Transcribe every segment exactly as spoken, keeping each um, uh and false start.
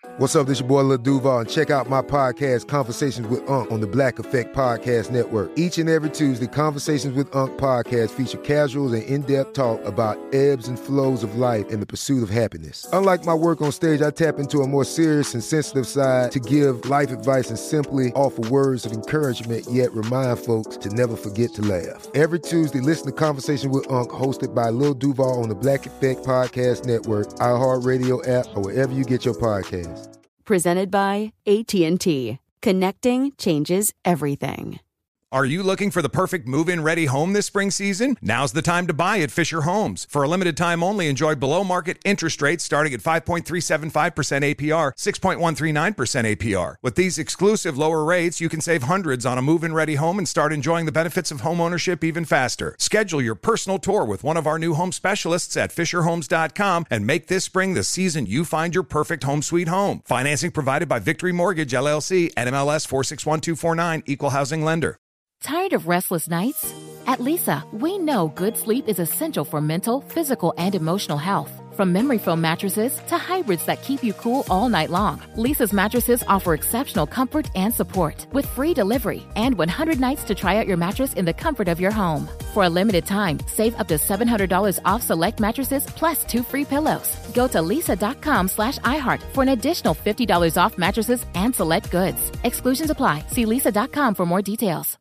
What's up, this your boy Lil Duval, and check out my podcast, Conversations with Unc, on the Black Effect Podcast Network. Each and every Tuesday, Conversations with Unc podcast feature casuals and in-depth talk about ebbs and flows of life and the pursuit of happiness. Unlike my work on stage, I tap into a more serious and sensitive side to give life advice and simply offer words of encouragement, yet remind folks to never forget to laugh. Every Tuesday, listen to Conversations with Unc, hosted by Lil Duval on the Black Effect Podcast Network, iHeartRadio app, or wherever you get your podcasts. Presented by A T and T. Connecting changes everything. Are you looking for the perfect move-in ready home this spring season? Now's the time to buy at Fisher Homes. For a limited time only, enjoy below-market interest rates starting at five point three seven five percent A P R, six point one three nine percent A P R. With these exclusive lower rates, you can save hundreds on a move-in ready home and start enjoying the benefits of homeownership even faster. Schedule your personal tour with one of our new home specialists at fisher homes dot com and make this spring the season you find your perfect home sweet home. Financing provided by Victory Mortgage, L L C, N M L S four six one two four nine, Equal Housing Lender. Tired of restless nights? At Leesa, we know good sleep is essential for mental, physical, and emotional health. From memory foam mattresses to hybrids that keep you cool all night long, Leesa's mattresses offer exceptional comfort and support with free delivery and one hundred nights to try out your mattress in the comfort of your home. For a limited time, save up to seven hundred dollars off select mattresses plus two free pillows. Go to leesa.com slash iHeart for an additional fifty dollars off mattresses and select goods. Exclusions apply. See leesa dot com for more details.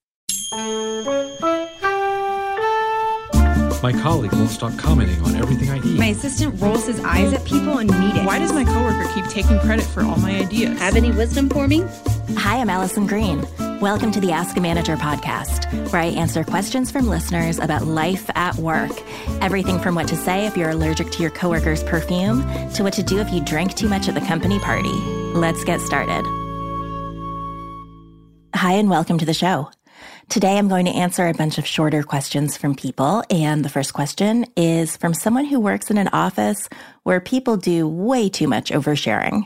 My colleague won't stop commenting on everything I eat. My assistant rolls his eyes at people in meetings. Why does my coworker keep taking credit for all my ideas? Have any wisdom for me? Hi, I'm Allison Green. Welcome to the Ask a Manager podcast, where I answer questions from listeners about life at work. Everything from what to say if you're allergic to your coworker's perfume to what to do if you drank too much at the company party. Let's get started. Hi, and welcome to the show. Today, I'm going to answer a bunch of shorter questions from people, and the first question is from someone who works in an office where people do way too much oversharing.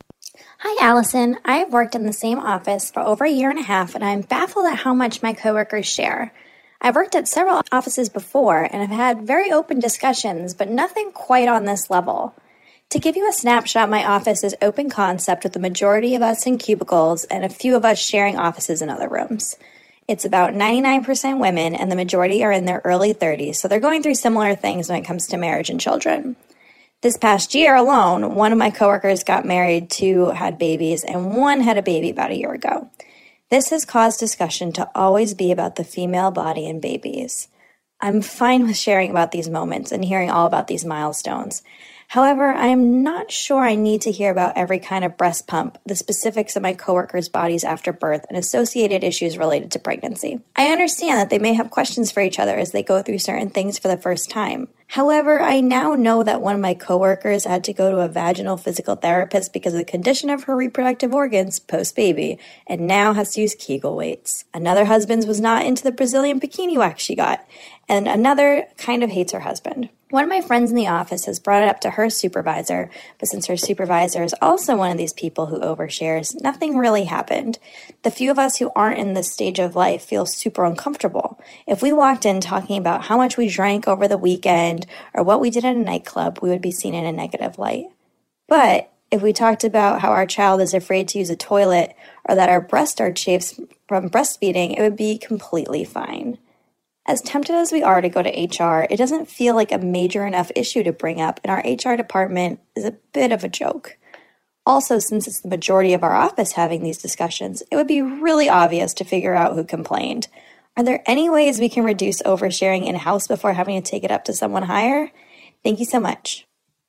Hi, Allison. I've worked in the same office for over a year and a half, and I'm baffled at how much my coworkers share. I've worked at several offices before, and I've had very open discussions, but nothing quite on this level. To give you a snapshot, my office is open concept with the majority of us in cubicles and a few of us sharing offices in other rooms. It's about ninety-nine percent women, and the majority are in their early thirties, so they're going through similar things when it comes to marriage and children. This past year alone, one of my coworkers got married, two had babies, and one had a baby about a year ago. This has caused discussion to always be about the female body and babies. I'm fine with sharing about these moments and hearing all about these milestones. However, I am not sure I need to hear about every kind of breast pump, the specifics of my coworkers' bodies after birth, and associated issues related to pregnancy. I understand that they may have questions for each other as they go through certain things for the first time. However, I now know that one of my coworkers had to go to a vaginal physical therapist because of the condition of her reproductive organs post-baby, and now has to use Kegel weights. Another husband's was not into the Brazilian bikini wax she got, and another kind of hates her husband. One of my friends in the office has brought it up to her supervisor, but since her supervisor is also one of these people who overshares, nothing really happened. The few of us who aren't in this stage of life feel super uncomfortable. If we walked in talking about how much we drank over the weekend or what we did at a nightclub, we would be seen in a negative light. But if we talked about how our child is afraid to use a toilet or that our breasts are chafed from breastfeeding, it would be completely fine. As tempted as we are to go to H R, it doesn't feel like a major enough issue to bring up, and our H R department is a bit of a joke. Also, since it's the majority of our office having these discussions, it would be really obvious to figure out who complained. Are there any ways we can reduce oversharing in-house before having to take it up to someone higher? Thank you so much.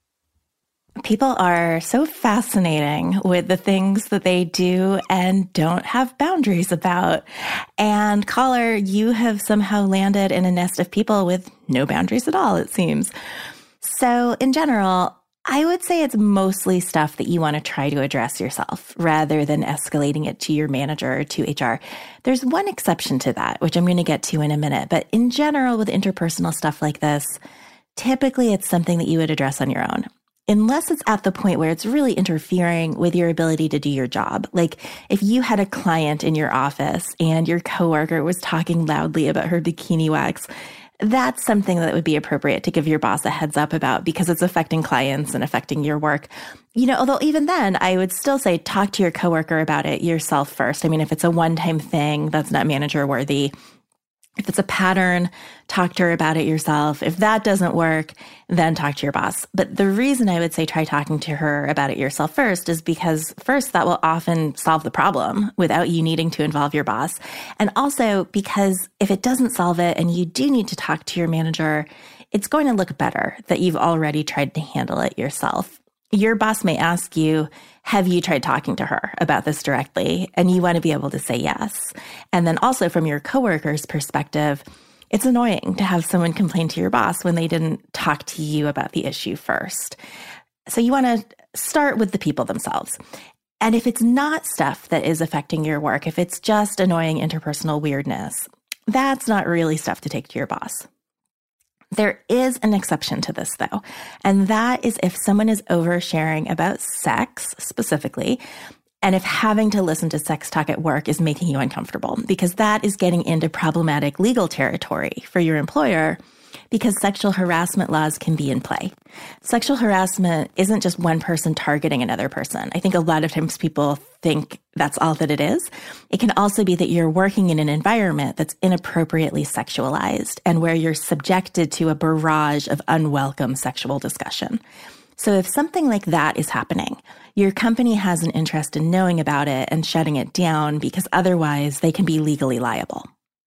People are so fascinating with the things that they do and don't have boundaries about. And caller, you have somehow landed in a nest of people with no boundaries at all, it seems. So in general, I would say it's mostly stuff that you want to try to address yourself rather than escalating it to your manager or to H R. There's one exception to that, which I'm going to get to in a minute. But in general, with interpersonal stuff like this, typically it's something that you would address on your own. Unless it's at the point where it's really interfering with your ability to do your job. Like if you had a client in your office and your coworker was talking loudly about her bikini wax, that's something that would be appropriate to give your boss a heads up about because it's affecting clients and affecting your work. You know, although even then, I would still say talk to your coworker about it yourself first. I mean, if it's a one-time thing, that's not manager worthy. If it's a pattern, talk to her about it yourself. If that doesn't work, then talk to your boss. But the reason I would say try talking to her about it yourself first is because first, that will often solve the problem without you needing to involve your boss. And also because if it doesn't solve it and you do need to talk to your manager, it's going to look better that you've already tried to handle it yourself. Your boss may ask you, have you tried talking to her about this directly? And you want to be able to say yes. And then also from your coworker's perspective, it's annoying to have someone complain to your boss when they didn't talk to you about the issue first. So you want to start with the people themselves. And if it's not stuff that is affecting your work, if it's just annoying interpersonal weirdness, that's not really stuff to take to your boss. There is an exception to this, though, and that is if someone is oversharing about sex specifically, and if having to listen to sex talk at work is making you uncomfortable, because that is getting into problematic legal territory for your employer, because sexual harassment laws can be in play. Sexual harassment isn't just one person targeting another person. I think a lot of times people think that's all that it is. It can also be that you're working in an environment that's inappropriately sexualized and where you're subjected to a barrage of unwelcome sexual discussion. So if something like that is happening, your company has an interest in knowing about it and shutting it down because otherwise they can be legally liable.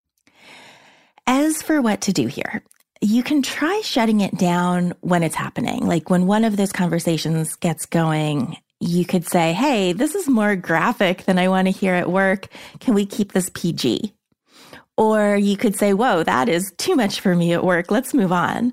As for what to do here, you can try shutting it down when it's happening. Like when one of those conversations gets going, you could say, hey, this is more graphic than I want to hear at work. Can we keep this P G? Or you could say, whoa, that is too much for me at work. Let's move on.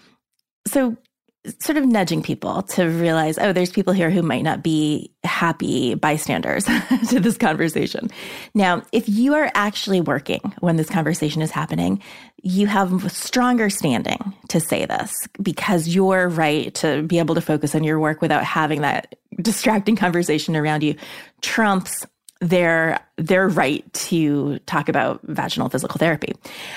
So sort of nudging people to realize, oh, there's people here who might not be happy bystanders to this conversation. Now, if you are actually working when this conversation is happening, you have stronger standing to say this because you're right to be able to focus on your work without having that distracting conversation around you trumps their, their right to talk about vaginal physical therapy.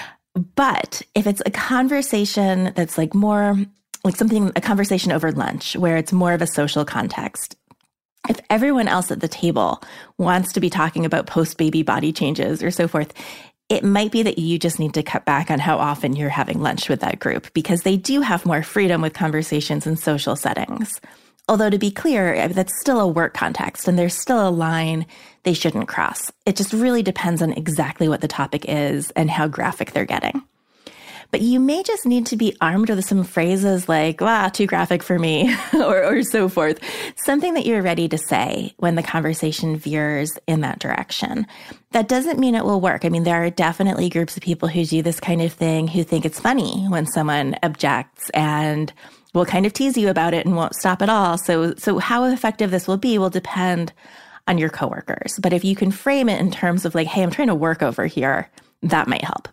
But if it's a conversation that's like more like something, a conversation over lunch where it's more of a social context. If everyone else at the table wants to be talking about post-baby body changes or so forth, it might be that you just need to cut back on how often you're having lunch with that group because they do have more freedom with conversations in social settings. Although to be clear, that's still a work context and there's still a line they shouldn't cross. It just really depends on exactly what the topic is and how graphic they're getting. But you may just need to be armed with some phrases like, wow, too graphic for me, or, or so forth. Something that you're ready to say when the conversation veers in that direction. That doesn't mean it will work. I mean, there are definitely groups of people who do this kind of thing who think it's funny when someone objects and will kind of tease you about it and won't stop at all. So, so how effective this will be will depend on your coworkers. But if you can frame it in terms of like, hey, I'm trying to work over here, that might help.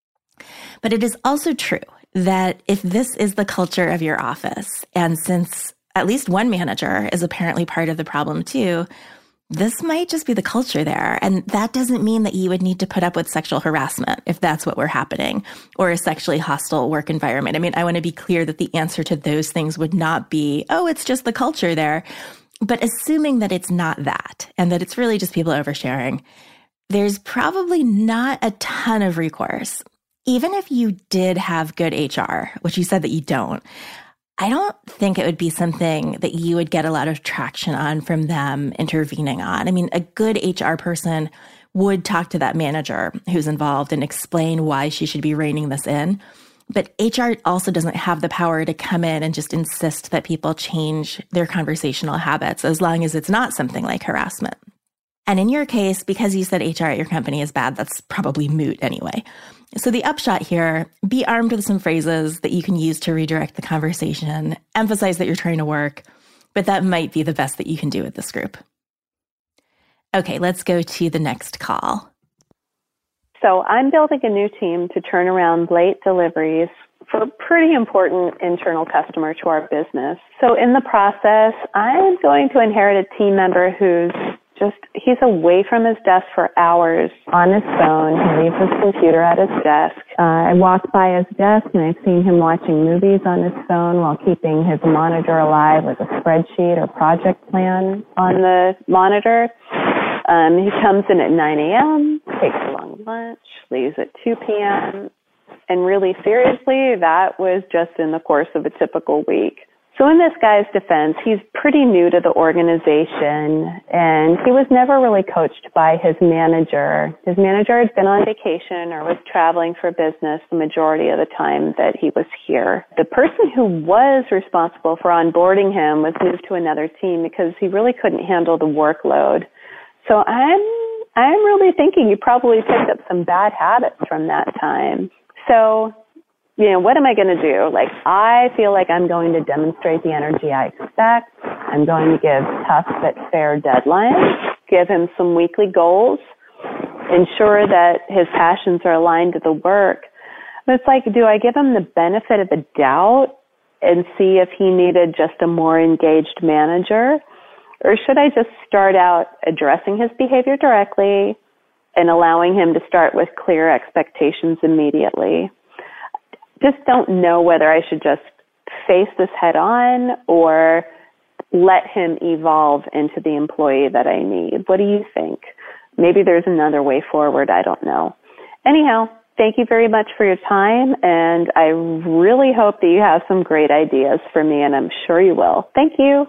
But it is also true that if this is the culture of your office, and since at least one manager is apparently part of the problem too, this might just be the culture there. And that doesn't mean that you would need to put up with sexual harassment if that's what were happening, or a sexually hostile work environment. I mean, I want to be clear that the answer to those things would not be, oh, it's just the culture there. But assuming that it's not that, and that it's really just people oversharing, there's probably not a ton of recourse. Even if you did have good H R, which you said that you don't, I don't think it would be something that you would get a lot of traction on from them intervening on. I mean, a good H R person would talk to that manager who's involved and explain why she should be reining this in. But H R also doesn't have the power to come in and just insist that people change their conversational habits as long as it's not something like harassment. And in your case, because you said H R at your company is bad, that's probably moot anyway. So the upshot here, be armed with some phrases that you can use to redirect the conversation, emphasize that you're trying to work, but that might be the best that you can do with this group. Okay, let's go to the next call. So I'm building a new team to turn around late deliveries for a pretty important internal customer to our business. So in the process, I'm going to inherit a team member who's just, he's away from his desk for hours on his phone. He leaves his computer at his desk. Uh, I walked by his desk and I've seen him watching movies on his phone while keeping his monitor alive with a spreadsheet or project plan on the monitor. Um, he comes in at nine a.m., takes a long lunch, leaves at two p.m., and really seriously, that was just in the course of a typical week. So in this guy's defense, he's pretty new to the organization, and he was never really coached by his manager. His manager had been on vacation or was traveling for business the majority of the time that he was here. The person who was responsible for onboarding him was moved to another team because he really couldn't handle the workload. So I'm, I'm really thinking you probably picked up some bad habits from that time. So, you know, what am I going to do? Like, I feel like I'm going to demonstrate the energy I expect. I'm going to give tough but fair deadlines, give him some weekly goals, ensure that his passions are aligned to the work. But it's like, do I give him the benefit of the doubt and see if he needed just a more engaged manager? Or should I just start out addressing his behavior directly and allowing him to start with clear expectations immediately? Just don't know whether I should just face this head on or let him evolve into the employee that I need. What do you think? Maybe there's another way forward. I don't know. Anyhow, thank you very much for your time, and I really hope that you have some great ideas for me, and I'm sure you will. Thank you.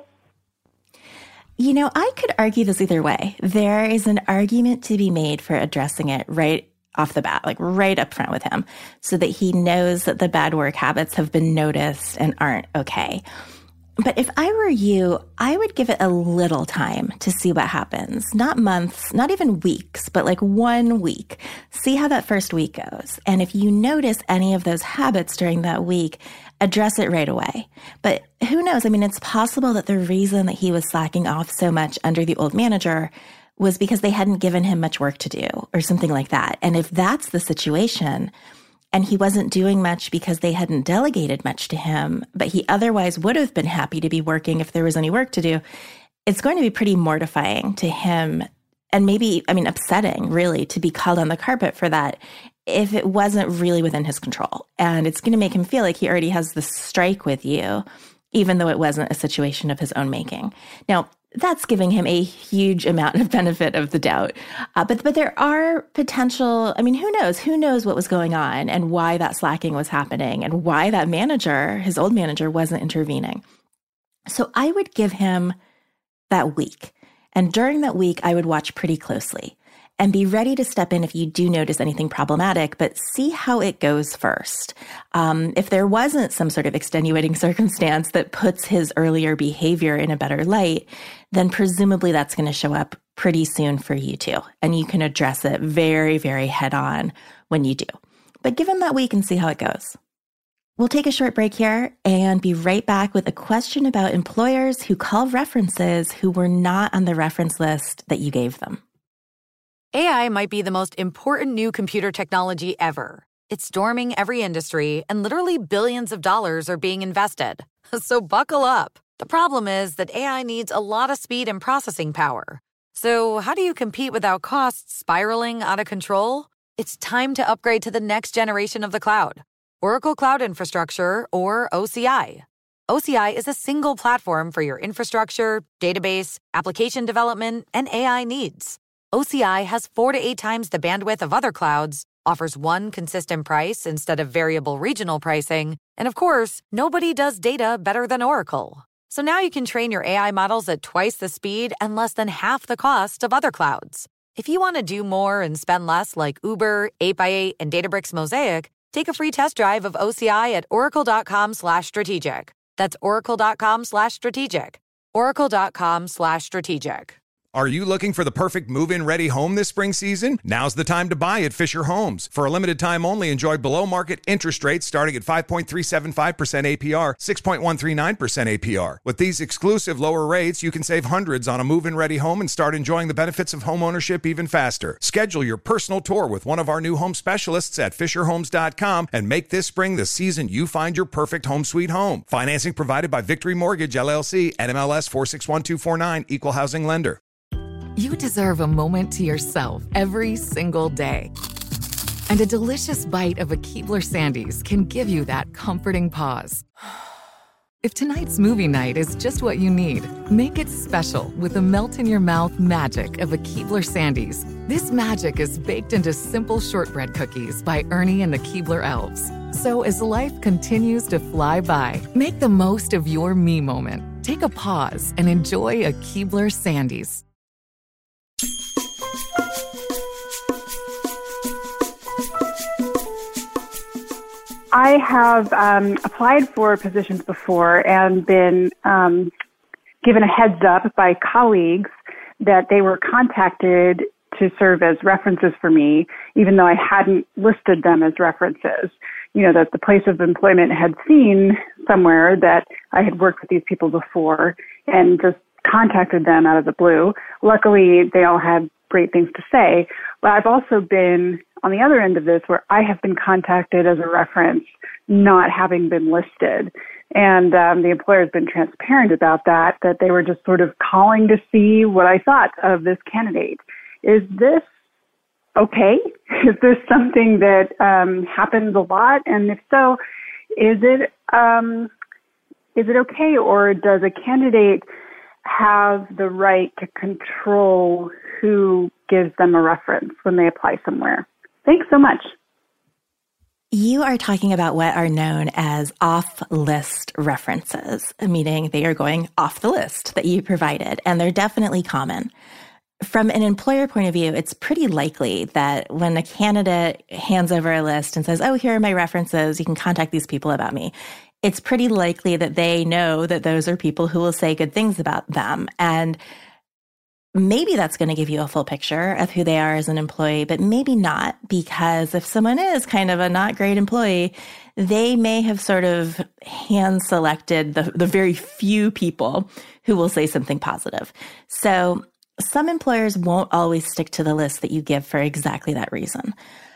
You know, I could argue this either way. There is an argument to be made for addressing it right off the bat, like right up front with him, so that he knows that the bad work habits have been noticed and aren't okay. But if I were you, I would give it a little time to see what happens. Not months, not even weeks, but like one week. See how that first week goes. And if you notice any of those habits during that week, address it right away. But who knows? I mean, it's possible that the reason that he was slacking off so much under the old manager was because they hadn't given him much work to do or something like that. And if that's the situation, and he wasn't doing much because they hadn't delegated much to him, but he otherwise would have been happy to be working if there was any work to do, it's going to be pretty mortifying to him and maybe, I mean, upsetting, really, to be called on the carpet for that if it wasn't really within his control. And it's going to make him feel like he already has the strike with you, even though it wasn't a situation of his own making. Now, that's giving him a huge amount of benefit of the doubt. Uh, but but there are potential, I mean, who knows? Who knows what was going on and why that slacking was happening and why that manager, his old manager, wasn't intervening. So I would give him that week. And during that week, I would watch pretty closely and be ready to step in if you do notice anything problematic, but see how it goes first. Um, if there wasn't some sort of extenuating circumstance that puts his earlier behavior in a better light, then presumably that's going to show up pretty soon for you too. And you can address it very, very head on when you do. But give him that week and see how it goes. We'll take a short break here and be right back with a question about employers who call references who were not on the reference list that you gave them. A I might be the most important new computer technology ever. It's storming every industry, and literally billions of dollars are being invested. So buckle up. The problem is that A I needs a lot of speed and processing power. So how do you compete without costs spiraling out of control? It's time to upgrade to the next generation of the cloud. Oracle Cloud Infrastructure, or O C I. O C I is a single platform for your infrastructure, database, application development, and A I needs. O C I has four to eight times the bandwidth of other clouds, offers one consistent price instead of variable regional pricing, and of course, nobody does data better than Oracle. So now you can train your A I models at twice the speed and less than half the cost of other clouds. If you want to do more and spend less like Uber, eight by eight, and Databricks Mosaic, take a free test drive of O C I at oracle.com slash strategic. That's oracle.com slash strategic. oracle.com slash strategic. Are you looking for the perfect move-in ready home this spring season? Now's the time to buy at Fisher Homes. For a limited time only, enjoy below-market interest rates starting at five point three seven five percent A P R, six point one three nine percent A P R. With these exclusive lower rates, you can save hundreds on a move-in ready home and start enjoying the benefits of home ownership even faster. Schedule your personal tour with one of our new home specialists at fisher homes dot com and make this spring the season you find your perfect home sweet home. Financing provided by Victory Mortgage, L L C, N M L S four six one two four nine, Equal Housing Lender. You deserve a moment to yourself every single day. And a delicious bite of a Keebler Sandies can give you that comforting pause. If tonight's movie night is just what you need, make it special with the melt-in-your-mouth magic of a Keebler Sandies. This magic is baked into simple shortbread cookies by Ernie and the Keebler Elves. So as life continues to fly by, make the most of your me moment. Take a pause and enjoy a Keebler Sandies. I have um, applied for positions before and been um, given a heads up by colleagues that they were contacted to serve as references for me, even though I hadn't listed them as references. You know, that the place of employment had seen somewhere that I had worked with these people before and just contacted them out of the blue. Luckily, they all had great things to say, but I've also been on the other end of this where I have been contacted as a reference, not having been listed. And um, the employer has been transparent about that, that they were just sort of calling to see what I thought of this candidate. Is this okay? Is this something that um, happens a lot? And if so, is it um, is it okay, or does a candidate have the right to control who gives them a reference when they apply somewhere? Thanks so much. You are talking about what are known as off-list references, meaning they are going off the list that you provided, and they're definitely common. From an employer point of view, it's pretty likely that when a candidate hands over a list and says, oh, here are my references, you can contact these people about me, it's pretty likely that they know that those are people who will say good things about them. And maybe that's going to give you a full picture of who they are as an employee, but maybe not, because if someone is kind of a not great employee, they may have sort of hand selected the, the very few people who will say something positive. So some employers won't always stick to the list that you give for exactly that reason.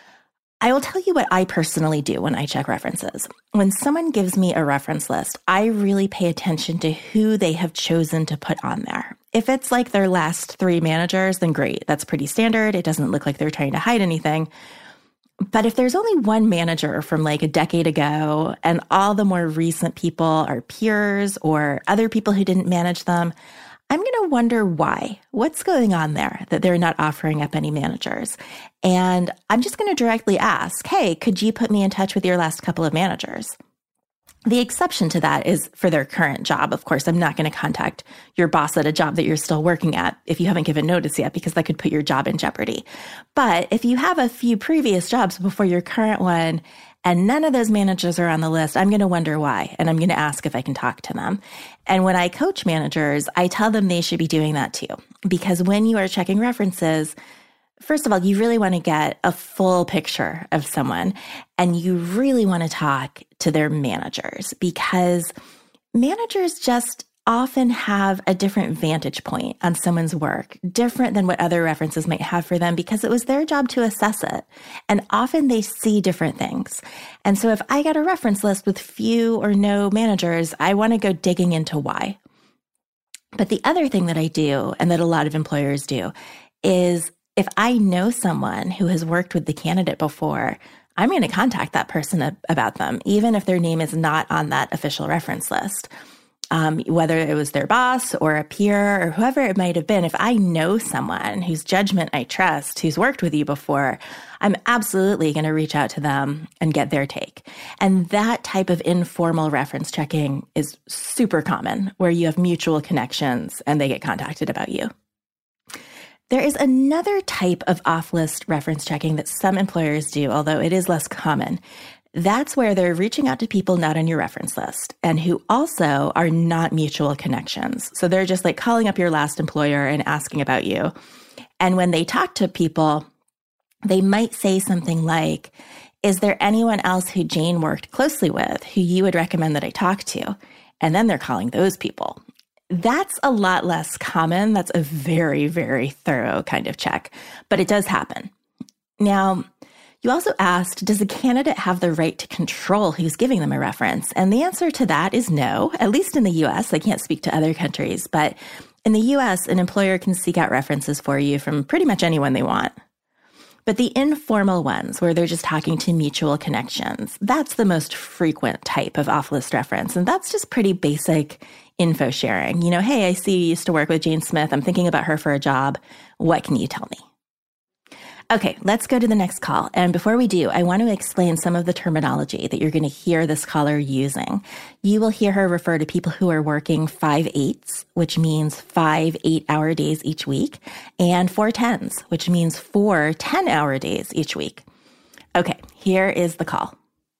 I will tell you what I personally do when I check references. When someone gives me a reference list, I really pay attention to who they have chosen to put on there. If it's like their last three managers, then great. That's pretty standard. It doesn't look like they're trying to hide anything. But if there's only one manager from like a decade ago and all the more recent people are peers or other people who didn't manage them, I'm going to wonder why. What's going on there that they're not offering up any managers? And I'm just going to directly ask, hey, could you put me in touch with your last couple of managers? The exception to that is for their current job. Of course, I'm not going to contact your boss at a job that you're still working at if you haven't given notice yet, because that could put your job in jeopardy. But if you have a few previous jobs before your current one, and none of those managers are on the list, I'm going to wonder why, and I'm going to ask if I can talk to them. And when I coach managers, I tell them they should be doing that too, because when you are checking references, first of all, you really want to get a full picture of someone, and you really want to talk to their managers, because managers just often have a different vantage point on someone's work, different than what other references might have for them, because it was their job to assess it. And often they see different things. And so if I get a reference list with few or no managers, I want to go digging into why. But the other thing that I do, and that a lot of employers do, is if I know someone who has worked with the candidate before, I'm going to contact that person about them, even if their name is not on that official reference list. Um, whether it was their boss or a peer or whoever it might have been, if I know someone whose judgment I trust, who's worked with you before, I'm absolutely going to reach out to them and get their take. And that type of informal reference checking is super common, where you have mutual connections and they get contacted about you. There is another type of off-list reference checking that some employers do, although it is less common. That's where they're reaching out to people not on your reference list and who also are not mutual connections. So they're just like calling up your last employer and asking about you. And when they talk to people, they might say something like, is there anyone else who Jane worked closely with who you would recommend that I talk to? And then they're calling those people. That's a lot less common. That's a very, very thorough kind of check, but it does happen. Now, you also asked, does a candidate have the right to control who's giving them a reference? And the answer to that is no, at least in the U S. I can't speak to other countries, but In the U S, an employer can seek out references for you from pretty much anyone they want. But the informal ones, where they're just talking to mutual connections, that's the most frequent type of off-list reference. And that's just pretty basic info sharing. You know, hey, I see you used to work with Jane Smith. I'm thinking about her for a job. What can you tell me? Okay, let's go to the next call. And before we do, I want to explain some of the terminology that you're going to hear this caller using. You will hear her refer to people who are working five eights, which means five eight-hour days each week, and four tens, which means four ten-hour days each week. Okay, here is the call.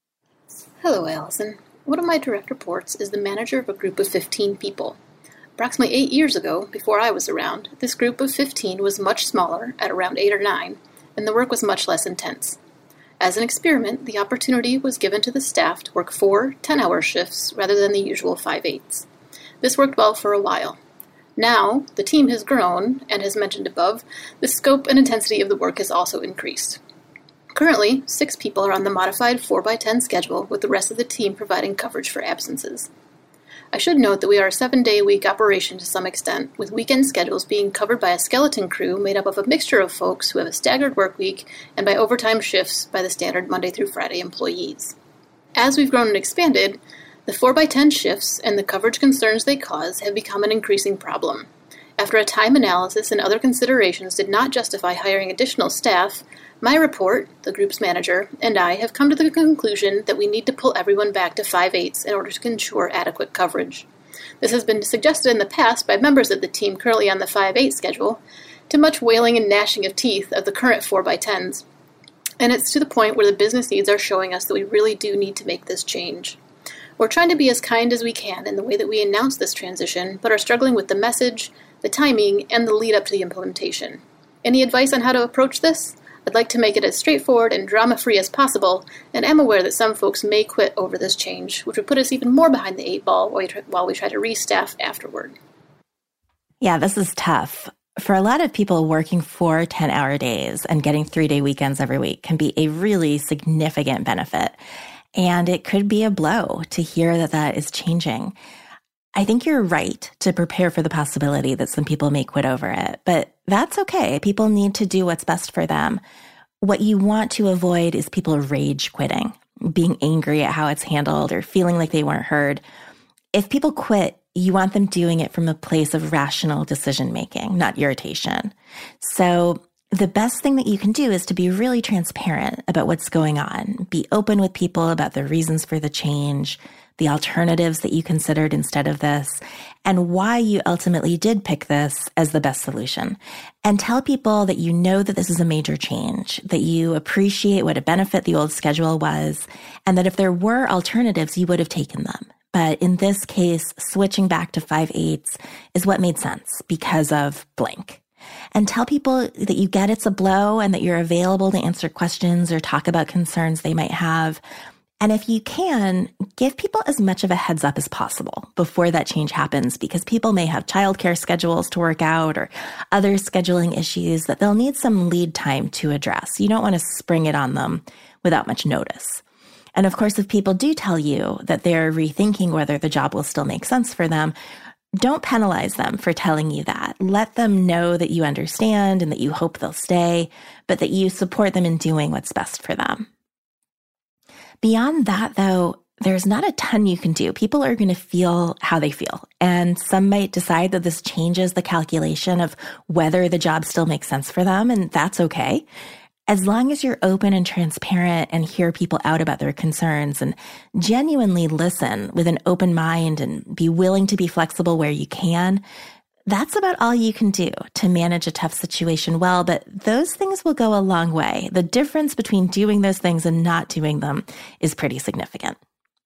Hello, Allison. One of my direct reports is the manager of a group of fifteen people. Approximately eight years ago, before I was around, this group of fifteen was much smaller, at around eight or nine, and the work was much less intense. As an experiment, the opportunity was given to the staff to work four ten-hour shifts rather than the usual five eights. This worked well for a while. Now, the team has grown, and as mentioned above, the scope and intensity of the work has also increased. Currently, six people are on the modified four by ten schedule, with the rest of the team providing coverage for absences. I should note that we are a seven-day-a-week operation to some extent, with weekend schedules being covered by a skeleton crew made up of a mixture of folks who have a staggered work week and by overtime shifts by the standard Monday through Friday employees. As we've grown and expanded, the four by ten shifts and the coverage concerns they cause have become an increasing problem. After a time analysis and other considerations did not justify hiring additional staff, my report, the group's manager, and I have come to the conclusion that we need to pull everyone back to five eights in order to ensure adequate coverage. This has been suggested in the past by members of the team currently on the five eight schedule, to much wailing and gnashing of teeth of the current four by tens. And it's to the point where the business needs are showing us that we really do need to make this change. We're trying to be as kind as we can in the way that we announce this transition, but are struggling with the message, the timing, and the lead up to the implementation. Any advice on how to approach this? I'd like to make it as straightforward and drama-free as possible, and am aware that some folks may quit over this change, which would put us even more behind the eight ball while we try to restaff afterward. Yeah, this is tough. For a lot of people, working four ten-hour days and getting three-day weekends every week can be a really significant benefit. And it could be a blow to hear that that is changing. I think you're right to prepare for the possibility that some people may quit over it, but that's okay. People need to do what's best for them. What you want to avoid is people rage quitting, being angry at how it's handled or feeling like they weren't heard. If people quit, you want them doing it from a place of rational decision-making, not irritation. So the best thing that you can do is to be really transparent about what's going on. Be open with people about the reasons for the change, the alternatives that you considered instead of this, and why you ultimately did pick this as the best solution. And tell people that you know that this is a major change, that you appreciate what a benefit the old schedule was, and that if there were alternatives, you would have taken them. But in this case, switching back to five eights is what made sense because of blank. And tell people that you get it's a blow and that you're available to answer questions or talk about concerns they might have. And if you can, give people as much of a heads up as possible before that change happens, because people may have childcare schedules to work out or other scheduling issues that they'll need some lead time to address. You don't want to spring it on them without much notice. And of course, if people do tell you that they're rethinking whether the job will still make sense for them, don't penalize them for telling you that. Let them know that you understand and that you hope they'll stay, but that you support them in doing what's best for them. Beyond that, though, there's not a ton you can do. People are going to feel how they feel. And some might decide that this changes the calculation of whether the job still makes sense for them, and that's okay. As long as you're open and transparent and hear people out about their concerns and genuinely listen with an open mind and be willing to be flexible where you can, that's about all you can do to manage a tough situation well, but those things will go a long way. The difference between doing those things and not doing them is pretty significant.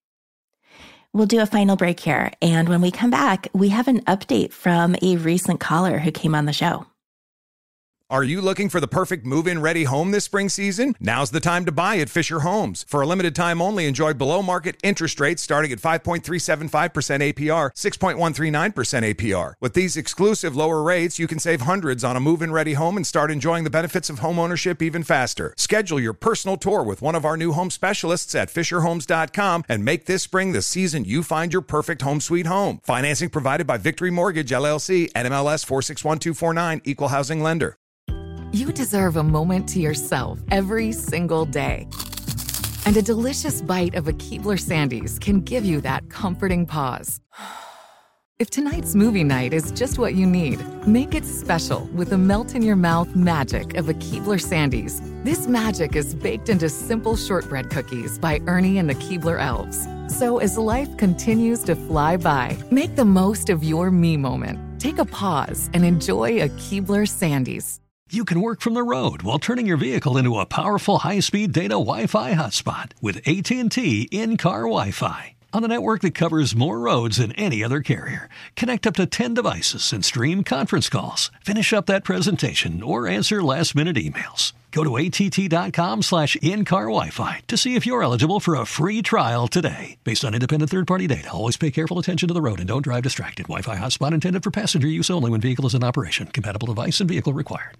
We'll do a final break here, and when we come back, we have an update from a recent caller who came on the show. Are you looking for the perfect move-in ready home this spring season? Now's the time to buy at Fisher Homes. For a limited time only, enjoy below-market interest rates starting at five point three seven five percent A P R, six point one three nine percent A P R. With these exclusive lower rates, you can save hundreds on a move-in ready home and start enjoying the benefits of homeownership even faster. Schedule your personal tour with one of our new home specialists at fisher homes dot com and make this spring the season you find your perfect home sweet home. Financing provided by Victory Mortgage, L L C, N M L S four six one two four nine, Equal Housing Lender. You deserve a moment to yourself every single day. And a delicious bite of a Keebler Sandies can give you that comforting pause. If tonight's movie night is just what you need, make it special with the melt-in-your-mouth magic of a Keebler Sandies. This magic is baked into simple shortbread cookies by Ernie and the Keebler Elves. So as life continues to fly by, make the most of your me moment. Take a pause and enjoy a Keebler Sandies. You can work from the road while turning your vehicle into a powerful high-speed data Wi-Fi hotspot with A T and T in-car Wi-Fi. On a network that covers more roads than any other carrier. Connect up to ten devices and stream conference calls. Finish up that presentation or answer last-minute emails. Go to att.com slash in-car Wi-Fi to see if you're eligible for a free trial today. Based on independent third-party data, always pay careful attention to the road and don't drive distracted. Wi-Fi hotspot intended for passenger use only when vehicle is in operation. Compatible device and vehicle required.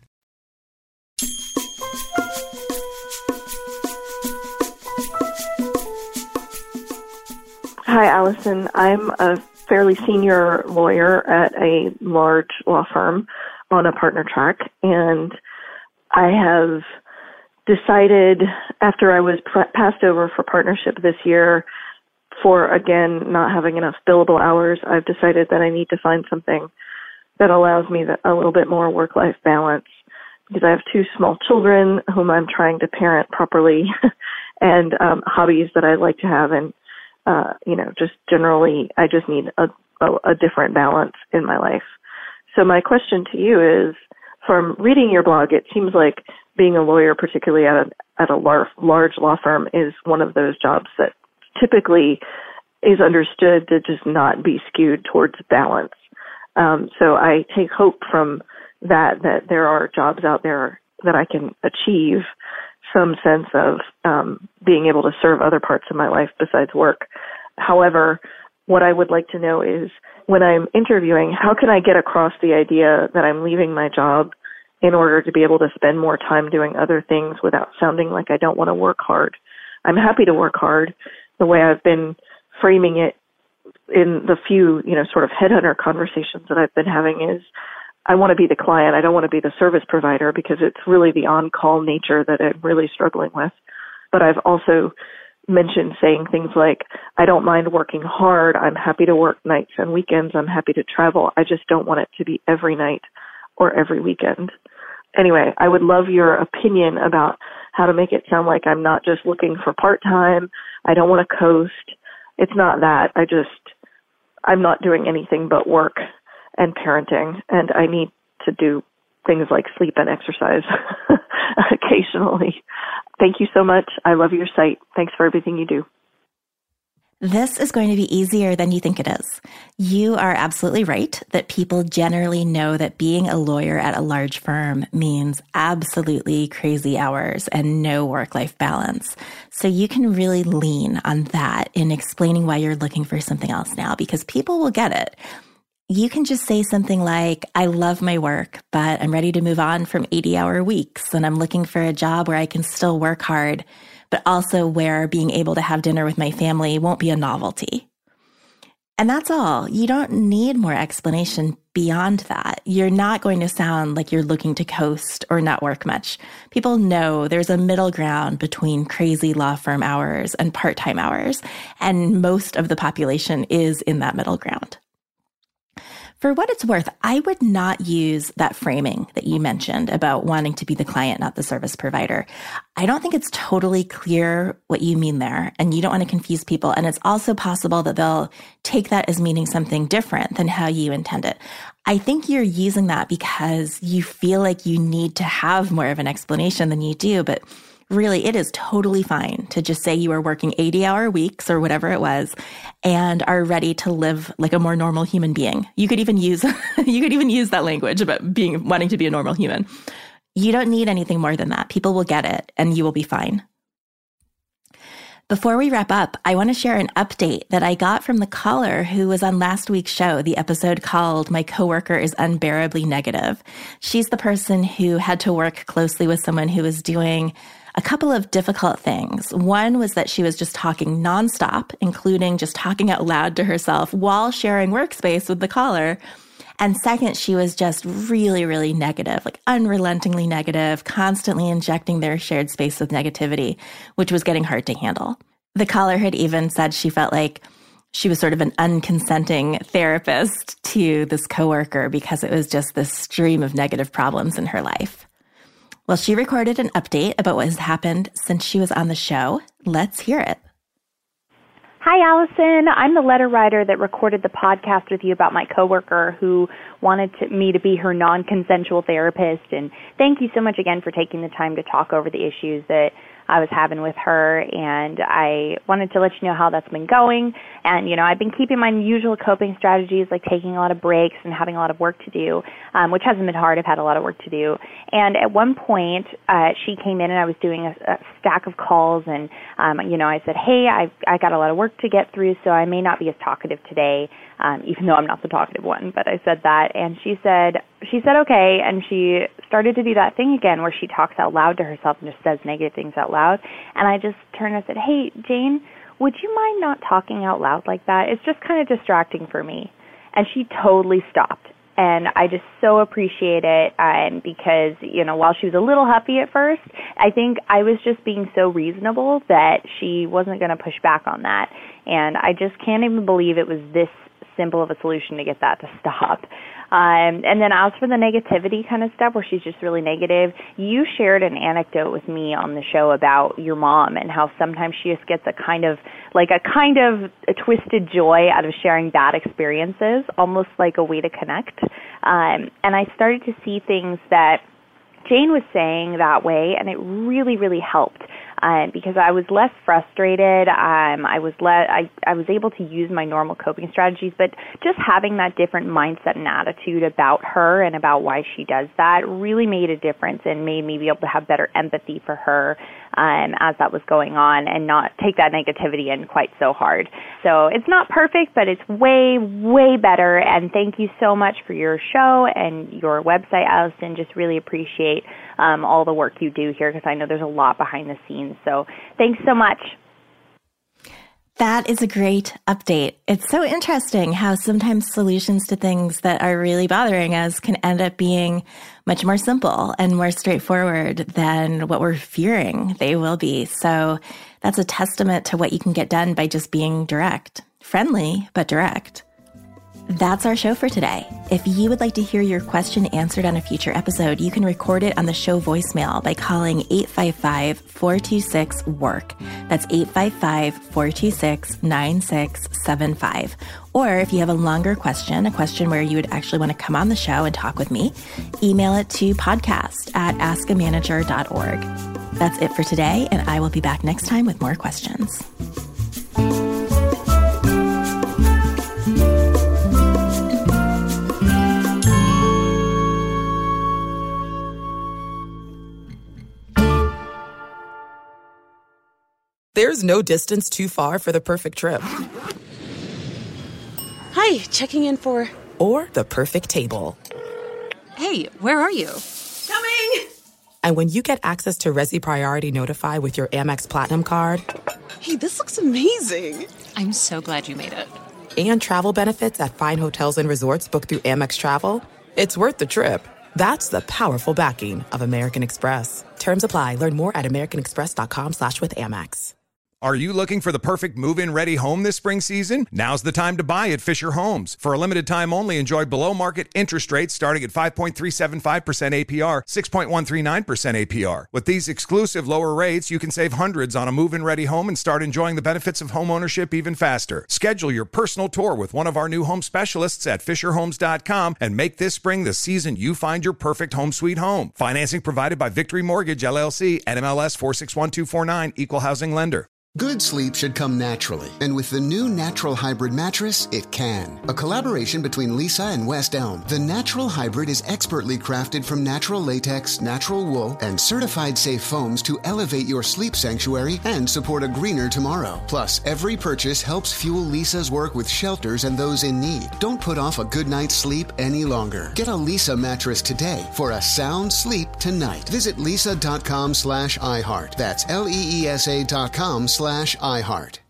Hi, Allison. I'm a fairly senior lawyer at a large law firm on a partner track, and I have decided after I was pr- passed over for partnership this year for, again, not having enough billable hours, I've decided that I need to find something that allows me the, a little bit more work-life balance because I have two small children whom I'm trying to parent properly and um, hobbies that I like to have, and Uh, you know, just generally, I just need a, a, a different balance in my life. So my question to you is, from reading your blog, it seems like being a lawyer, particularly at a, at a large, large law firm, is one of those jobs that typically is understood to just not be skewed towards balance. Um, so I take hope from that, that there are jobs out there that I can achieve some sense of um, being able to serve other parts of my life besides work. However, what I would like to know is when I'm interviewing, how can I get across the idea that I'm leaving my job in order to be able to spend more time doing other things without sounding like I don't want to work hard? I'm happy to work hard. The way I've been framing it in the few, you know, sort of headhunter conversations that I've been having is I want to be the client. I don't want to be the service provider because it's really the on-call nature that I'm really struggling with. But I've also mentioned saying things like, I don't mind working hard. I'm happy to work nights and weekends. I'm happy to travel. I just don't want it to be every night or every weekend. Anyway, I would love your opinion about how to make it sound like I'm not just looking for part-time. I don't want to coast. It's not that. I just, I'm not doing anything but work and parenting, and I need to do things like sleep and exercise occasionally. Thank you so much. I love your site. Thanks for everything you do. This is going to be easier than you think it is. You are absolutely right that people generally know that being a lawyer at a large firm means absolutely crazy hours and no work-life balance. So you can really lean on that in explaining why you're looking for something else now, because people will get it. You can just say something like, I love my work, but I'm ready to move on from eighty-hour weeks, and I'm looking for a job where I can still work hard, but also where being able to have dinner with my family won't be a novelty. And that's all. You don't need more explanation beyond that. You're not going to sound like you're looking to coast or not work much. People know there's a middle ground between crazy law firm hours and part-time hours, and most of the population is in that middle ground. For what it's worth, I would not use that framing that you mentioned about wanting to be the client, not the service provider. I don't think it's totally clear what you mean there, and you don't want to confuse people. And it's also possible that they'll take that as meaning something different than how you intend it. I think you're using that because you feel like you need to have more of an explanation than you do, but really, it is totally fine to just say you are working eighty-hour weeks or whatever it was and are ready to live like a more normal human being. You could even use you could even use that language about being wanting to be a normal human. You don't need anything more than that. People will get it and you will be fine. Before we wrap up, I want to share an update that I got from the caller who was on last week's show, the episode called My Coworker is Unbearably Negative. She's the person who had to work closely with someone who was doing a couple of difficult things. One was that she was just talking nonstop, including just talking out loud to herself while sharing workspace with the caller. And second, she was just really, really negative, like unrelentingly negative, constantly injecting their shared space with negativity, which was getting hard to handle. The caller had even said she felt like she was sort of an unconsenting therapist to this coworker because it was just this stream of negative problems in her life. Well, she recorded an update about what has happened since she was on the show. Let's hear it. Hi, Allison. I'm the letter writer that recorded the podcast with you about my coworker who wanted to, me to be her non-consensual therapist. And thank you so much again for taking the time to talk over the issues that I was having with her. And I wanted to let you know how that's been going. And, you know, I've been keeping my usual coping strategies, like taking a lot of breaks and having a lot of work to do, um, which hasn't been hard. I've had a lot of work to do. And at one point, uh, she came in and I was doing a, a stack of calls. And, um, you know, I said, hey, I I got a lot of work to get through, so I may not be as talkative today, um, even though I'm not the talkative one. But I said that. And she said, she said, okay. And she started to do that thing again where she talks out loud to herself and just says negative things out loud. And I just turned and said, hey, Jane, would you mind not talking out loud like that? It's just kind of distracting for me. And she totally stopped. And I just so appreciate it um, because, you know, while she was a little huffy at first, I think I was just being so reasonable that she wasn't going to push back on that. And I just can't even believe it was this simple of a solution to get that to stop. Um, and then as for the negativity kind of stuff where she's just really negative, you shared an anecdote with me on the show about your mom and how sometimes she just gets a kind of, like a kind of a twisted joy out of sharing bad experiences, almost like a way to connect. Um, and I started to see things that Jane was saying that way, and it really, really helped. Um, because I was less frustrated, um, I was le- I, I was able to use my normal coping strategies, but just having that different mindset and attitude about her and about why she does that really made a difference and made me be able to have better empathy for her um, as that was going on and not take that negativity in quite so hard. So it's not perfect, but it's way, way better, and thank you so much for your show and your website, Allison. Just really appreciate um, all the work you do here because I know there's a lot behind the scenes. So thanks so much. That is a great update. It's so interesting how sometimes solutions to things that are really bothering us can end up being much more simple and more straightforward than what we're fearing they will be. So that's a testament to what you can get done by just being direct, friendly, but direct. That's our show for today. If you would like to hear your question answered on a future episode, you can record it on the show voicemail by calling eight five five, four two six, work. That's eight five five, four two six, nine six seven five. Or if you have a longer question, a question where you would actually want to come on the show and talk with me, email it to podcast at ask a manager dot org. That's it for today, and I will be back next time with more questions. There's no distance too far for the perfect trip. Hi, checking in for... Or the perfect table. Hey, where are you? Coming! And when you get access to Resi Priority Notify with your Amex Platinum card... Hey, this looks amazing. I'm so glad you made it. And travel benefits at fine hotels and resorts booked through Amex Travel, it's worth the trip. That's the powerful backing of American Express. Terms apply. Learn more at americanexpress.com slash with Amex. Are you looking for the perfect move-in ready home this spring season? Now's the time to buy at Fisher Homes. For a limited time only, enjoy below-market interest rates starting at five point three seven five percent A P R, six point one three nine percent A P R. With these exclusive lower rates, you can save hundreds on a move-in ready home and start enjoying the benefits of home ownership even faster. Schedule your personal tour with one of our new home specialists at fisher homes dot com and make this spring the season you find your perfect home sweet home. Financing provided by Victory Mortgage, L L C, N M L S four six one two four nine, Equal Housing Lender. Good sleep should come naturally, and with the new Natural Hybrid mattress, it can. A collaboration between Lisa and West Elm, the Natural Hybrid is expertly crafted from natural latex, natural wool, and certified safe foams to elevate your sleep sanctuary and support a greener tomorrow. Plus, every purchase helps fuel Lisa's work with shelters and those in need. Don't put off a good night's sleep any longer. Get a Lisa mattress today for a sound sleep tonight. Visit lisa.com slash iHeart. That's L E E S A dot com slash iHeart.